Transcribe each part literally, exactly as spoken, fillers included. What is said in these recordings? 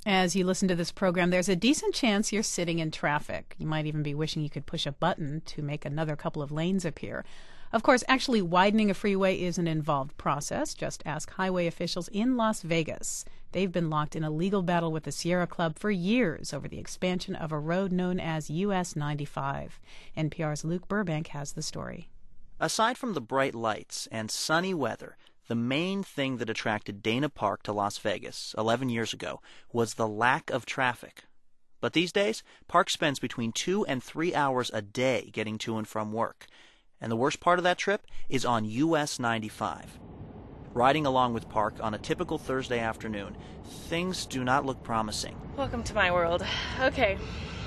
As you listen to this program, there's a decent chance you're sitting in traffic. You might even be wishing you could push a button to make another couple of lanes appear. Of course, actually widening a freeway is an involved process. Just ask highway officials in Las Vegas. They've been locked in a legal battle with the Sierra Club for years over the expansion of a road known as U S ninety-five. N P R's Luke Burbank has the story. Aside from the bright lights and sunny weather, the main thing that attracted Dana Park to Las Vegas eleven years ago was the lack of traffic. But these days, Park spends between two and three hours a day getting to and from work. And the worst part of that trip is on U S ninety-five. Riding along with Park on a typical Thursday afternoon, things do not look promising. Welcome to my world. Okay,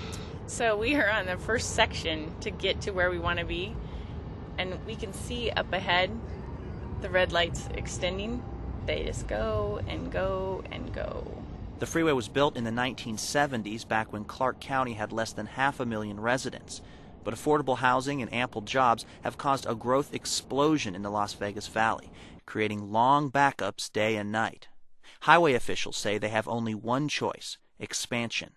so we are on the first section to get to where we want to be, and we can see up ahead the red lights extending. They just go and go and go. The freeway was built in the nineteen seventies, back when Clark County had less than half a million residents. But affordable housing and ample jobs have caused a growth explosion in the Las Vegas Valley, creating long backups day and night. Highway officials say they have only one choice: expansion.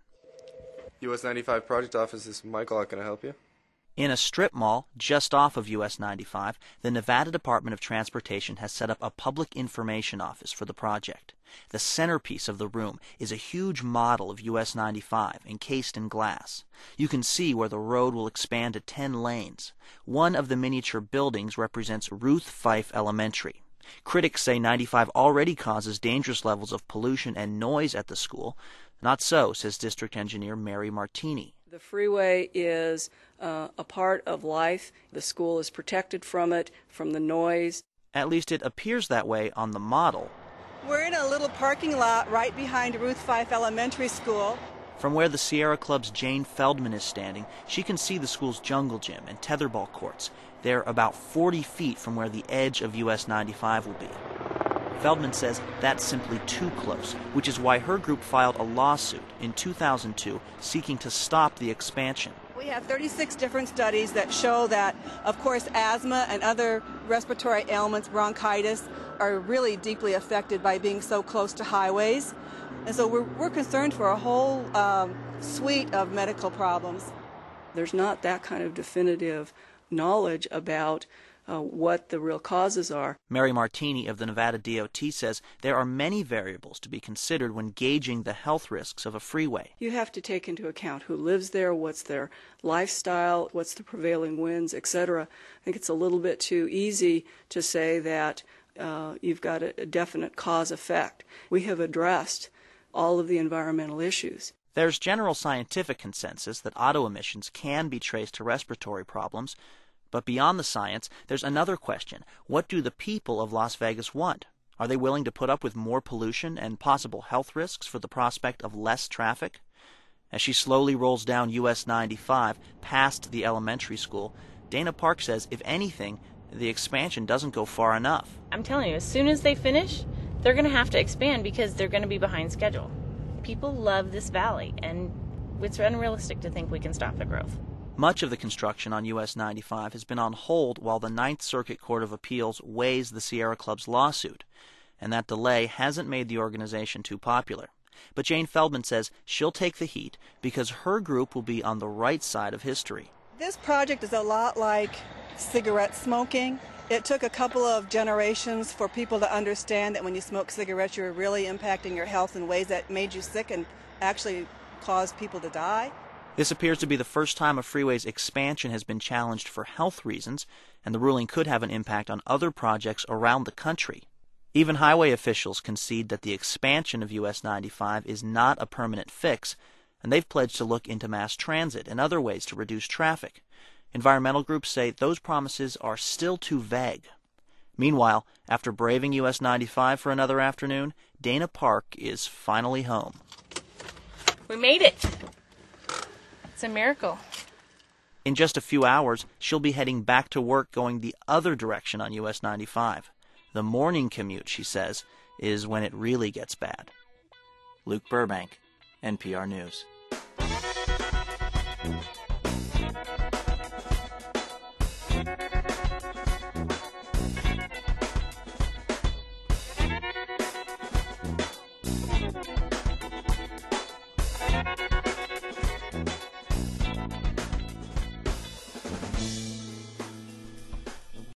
U S ninety-five Project Office, this is Michael. How can I help you? In a strip mall just off of U S ninety-five, the Nevada Department of Transportation has set up a public information office for the project. The centerpiece of the room is a huge model of U S ninety-five encased in glass. You can see where the road will expand to ten lanes. One of the miniature buildings represents Ruth Fife Elementary. Critics say ninety-five already causes dangerous levels of pollution and noise at the school. Not so, says District Engineer Mary Martini. The freeway is uh, a part of life. The school is protected from it, from the noise. At least it appears that way on the model. We're in a little parking lot right behind Ruth Fife Elementary School. From where the Sierra Club's Jane Feldman is standing, she can see the school's jungle gym and tetherball courts. They're about forty feet from where the edge of U S ninety-five will be. Feldman says that's simply too close, which is why her group filed a lawsuit in two thousand two seeking to stop the expansion. We have thirty-six different studies that show that, of course, asthma and other respiratory ailments, bronchitis, are really deeply affected by being so close to highways. And so we're, we're concerned for a whole um, suite of medical problems. There's not that kind of definitive knowledge about uh, what the real causes are. Mary Martini of the Nevada D O T says there are many variables to be considered when gauging the health risks of a freeway. You have to take into account who lives there, what's their lifestyle, what's the prevailing winds, et cetera. I think it's a little bit too easy to say that uh, you've got a, a definite cause-effect. We have addressed all of the environmental issues. There's general scientific consensus that auto emissions can be traced to respiratory problems. But beyond the science, there's another question. What do the people of Las Vegas want? Are they willing to put up with more pollution and possible health risks for the prospect of less traffic? As she slowly rolls down U S ninety-five past the elementary school, Dana Park says, if anything, the expansion doesn't go far enough. I'm telling you, as soon as they finish, they're going to have to expand because they're going to be behind schedule. People love this valley, and it's unrealistic to think we can stop the growth. Much of the construction on U S ninety-five has been on hold while the Ninth Circuit Court of Appeals weighs the Sierra Club's lawsuit, and that delay hasn't made the organization too popular. But Jane Feldman says she'll take the heat because her group will be on the right side of history. This project is a lot like cigarette smoking. It took a couple of generations for people to understand that when you smoke cigarettes, you're really impacting your health in ways that made you sick and actually caused people to die. This appears to be the first time a freeway's expansion has been challenged for health reasons, and the ruling could have an impact on other projects around the country. Even highway officials concede that the expansion of U S ninety-five is not a permanent fix, and they've pledged to look into mass transit and other ways to reduce traffic. Environmental groups say those promises are still too vague. Meanwhile, after braving U S ninety-five for another afternoon, Dana Park is finally home. We made it! It's a miracle. In just a few hours, she'll be heading back to work going the other direction on U S ninety-five. The morning commute, she says, is when it really gets bad. Luke Burbank, N P R News.